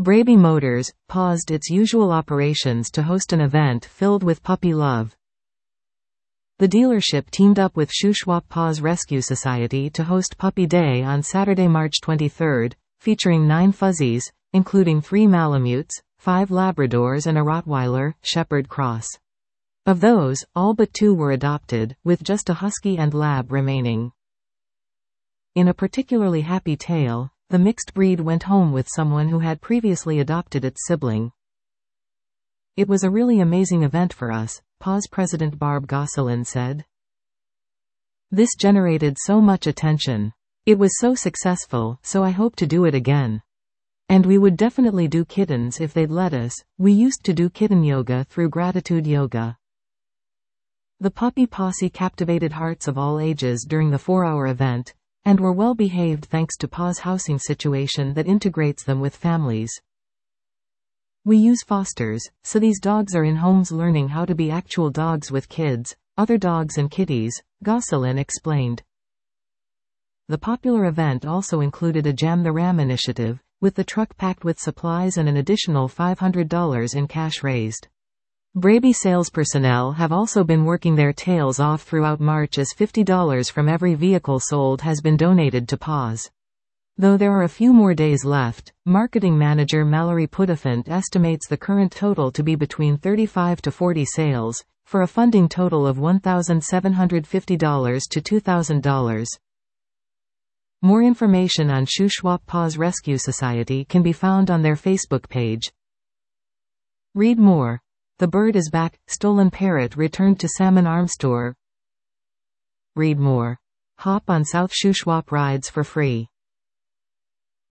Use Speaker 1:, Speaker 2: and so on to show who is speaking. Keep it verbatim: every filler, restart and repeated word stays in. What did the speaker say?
Speaker 1: Brabey Motors paused its usual operations to host an event filled with puppy love. The dealership teamed up with Shuswap Paws Rescue Society to host Puppy Day on Saturday, March twenty-third, featuring nine fuzzies, including three Malamutes, five Labradors and a Rottweiler, Shepherd Cross. Of those, all but two were adopted, with just a Husky and Lab remaining. In a particularly happy tale, the mixed breed went home with someone who had previously adopted its sibling. "It was a really amazing event for us," Paws President Barb Gosselin said. "This generated so much attention. It was so successful, so I hope to do it again. And we would definitely do kittens if they'd let us. We used to do kitten yoga through Gratitude Yoga." The puppy posse captivated hearts of all ages during the four-hour event, and were well behaved thanks to Paws' housing situation that integrates them with families. "We use fosters, so these dogs are in homes learning how to be actual dogs with kids, other dogs and kitties," Gosselin explained. The popular event also included a Jam the Ram initiative, with the truck packed with supplies and an additional five hundred dollars in cash raised. Brabey sales personnel have also been working their tails off throughout March as fifty dollars from every vehicle sold has been donated to Paws. Though there are a few more days left, marketing manager Mallory Pudafant estimates the current total to be between thirty-five to forty sales, for a funding total of one thousand seven hundred fifty dollars to two thousand dollars. More information on Shuswap Paws Rescue Society can be found on their Facebook page. Read more. The bird is back, stolen parrot returned to Salmon Arm Store. Read more. Hop on South Shuswap rides for free.